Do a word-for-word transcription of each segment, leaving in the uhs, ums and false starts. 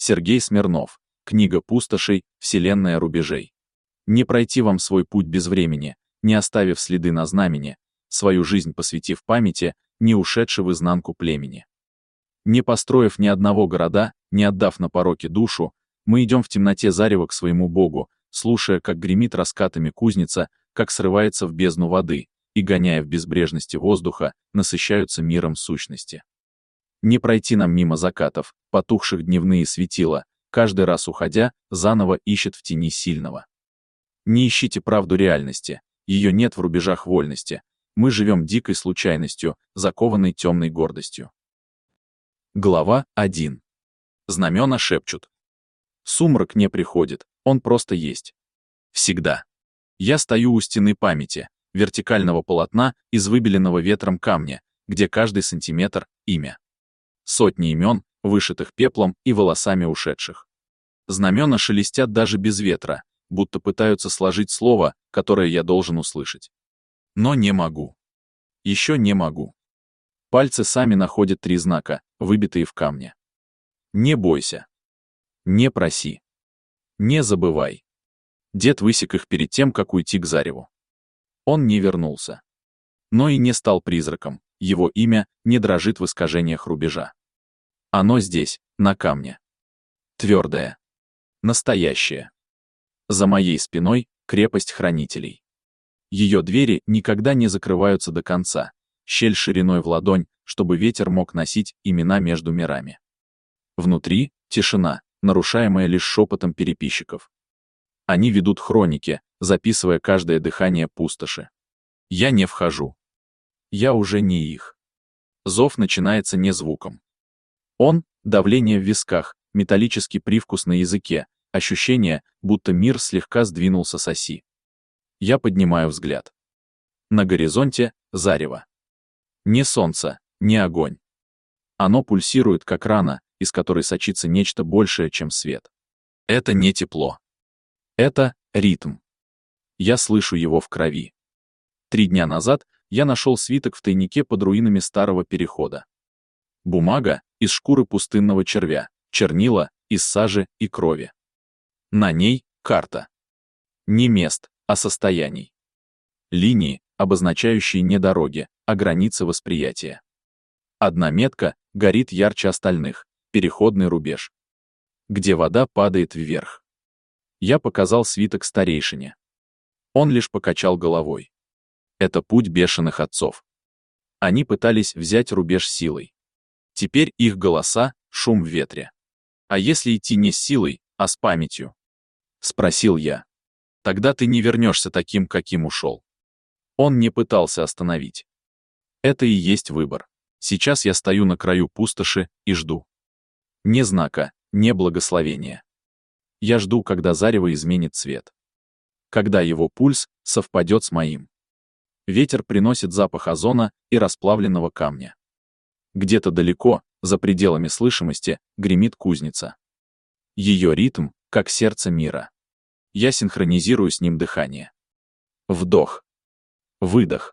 Сергей Смирнов. Книга пустошей, вселенная рубежей. Не пройти вам свой путь без времени, не оставив следы на знамени, свою жизнь посвятив памяти, не ушедши в изнанку племени. Не построив ни одного города, не отдав на пороки душу, мы идем в темноте зарева к своему Богу, слушая, как гремит раскатами кузница, как срывается в бездну воды, и, гоняя в безбрежности воздуха, насыщаются миром сущности. Не пройти нам мимо закатов, потухших дневные светила, каждый раз уходя, заново ищет в тени сильного. Не ищите правду реальности, ее нет в рубежах вольности, мы живем дикой случайностью, закованной темной гордостью. Глава один. Знамена шепчут. Сумрак не приходит, он просто есть. Всегда. Я стою у стены памяти, вертикального полотна из выбеленного ветром камня, где каждый сантиметр — имя. Сотни имен, вышитых пеплом и волосами ушедших. Знамена шелестят даже без ветра, будто пытаются сложить слово, которое я должен услышать. Но не могу. Еще не могу. Пальцы сами находят три знака, выбитые в камне. Не бойся. Не проси. Не забывай. Дед высек их перед тем, как уйти к зареву. Он не вернулся. Но и не стал призраком, его имя не дрожит в искажениях рубежа. Оно здесь, на камне. Твердое. Настоящее. За моей спиной крепость хранителей. Ее двери никогда не закрываются до конца, щель шириной в ладонь, чтобы ветер мог носить имена между мирами. Внутри тишина, нарушаемая лишь шепотом переписчиков. Они ведут хроники, записывая каждое дыхание пустоши. Я не вхожу. Я уже не их. Зов начинается не звуком. Он — давление в висках, металлический привкус на языке, ощущение, будто мир слегка сдвинулся с оси. Я поднимаю взгляд. На горизонте — зарево. Не солнце, не огонь. Оно пульсирует, как рана, из которой сочится нечто большее, чем свет. Это не тепло. Это ритм. Я слышу его в крови. Три дня назад я нашел свиток в тайнике под руинами старого перехода. Бумага из шкуры пустынного червя, чернила из сажи и крови. На ней карта. Не мест, а состояний. Линии, обозначающие не дороги, а границы восприятия. Одна метка горит ярче остальных, переходный рубеж. Где вода падает вверх. Я показал свиток старейшине. Он лишь покачал головой. Это путь бешеных отцов. Они пытались взять рубеж силой. Теперь их голоса — шум в ветре. А если идти не с силой, а с памятью? Спросил я. Тогда ты не вернешься таким, каким ушел. Он не пытался остановить. Это и есть выбор. Сейчас я стою на краю пустоши и жду. Ни знака, ни благословения. Я жду, когда зарево изменит цвет. Когда его пульс совпадет с моим. Ветер приносит запах озона и расплавленного камня. Где-то далеко, за пределами слышимости, гремит кузница. Ее ритм, как сердце мира. Я синхронизирую с ним дыхание. Вдох. Выдох.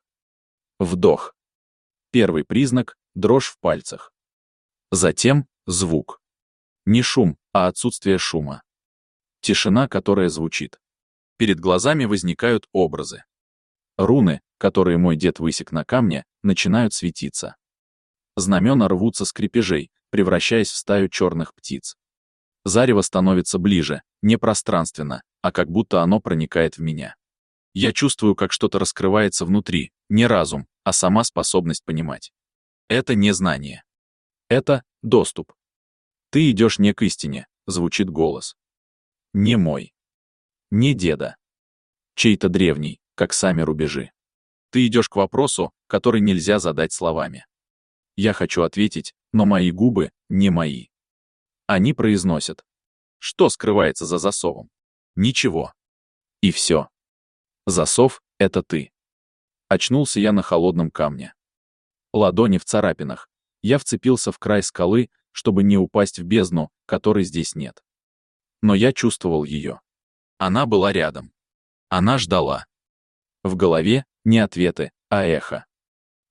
Вдох. Первый признак — дрожь в пальцах. Затем — звук. Не шум, а отсутствие шума. Тишина, которая звучит. Перед глазами возникают образы. Руны, которые мой дед высек на камне, начинают светиться. Знамена рвутся с крепежей, превращаясь в стаю черных птиц. Зарево становится ближе, не пространственно, а как будто оно проникает в меня. Я чувствую, как что-то раскрывается внутри, не разум, а сама способность понимать. Это не знание. Это доступ. Ты идешь не к истине, звучит голос. Не мой. Не деда. Чей-то древний, как сами рубежи. Ты идешь к вопросу, который нельзя задать словами. Я хочу ответить, но мои губы не мои. Они произносят. Что скрывается за засовом? Ничего. И все. Засов — это ты. Очнулся я на холодном камне. Ладони в царапинах. Я вцепился в край скалы, чтобы не упасть в бездну, которой здесь нет. Но я чувствовал ее. Она была рядом. Она ждала. В голове не ответы, а эхо.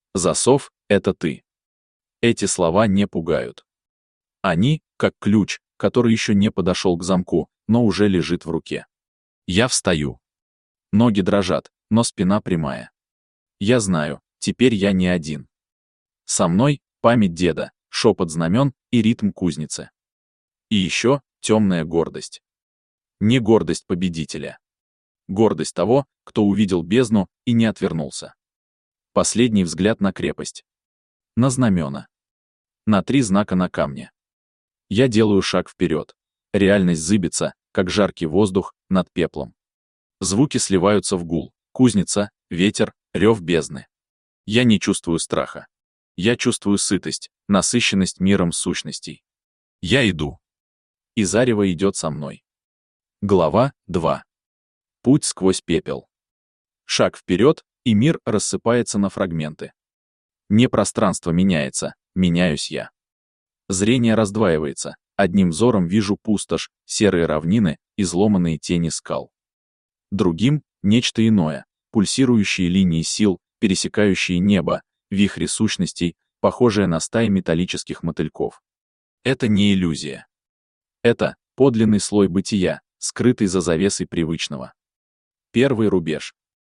Засов — это ты. Эти слова не пугают. Они, как ключ, который еще не подошел к замку, но уже лежит в руке. Я встаю. Ноги дрожат, но спина прямая. Я знаю, теперь я не один. Со мной память деда, шепот знамен и ритм кузницы. И еще темная гордость. Не гордость победителя. Гордость того, кто увидел бездну и не отвернулся. Последний взгляд на крепость. На знамена. На три знака на камне. Я делаю шаг вперед. Реальность зыбится, как жаркий воздух над пеплом. Звуки сливаются в гул. Кузница, ветер, рев бездны. Я не чувствую страха. Я чувствую сытость, насыщенность миром сущностей. Я иду. И зарево идет со мной. Глава два. Путь сквозь пепел. Шаг вперед, и мир рассыпается на фрагменты. Не пространство меняется, меняюсь я. Зрение раздваивается, одним взором вижу пустошь, серые равнины, изломанные тени скал. Другим — нечто иное, пульсирующие линии сил, пересекающие небо, вихри сущностей, похожие на стаи металлических мотыльков. Это не иллюзия. Это подлинный слой бытия, скрытый за завесой привычного. Первый рубеж.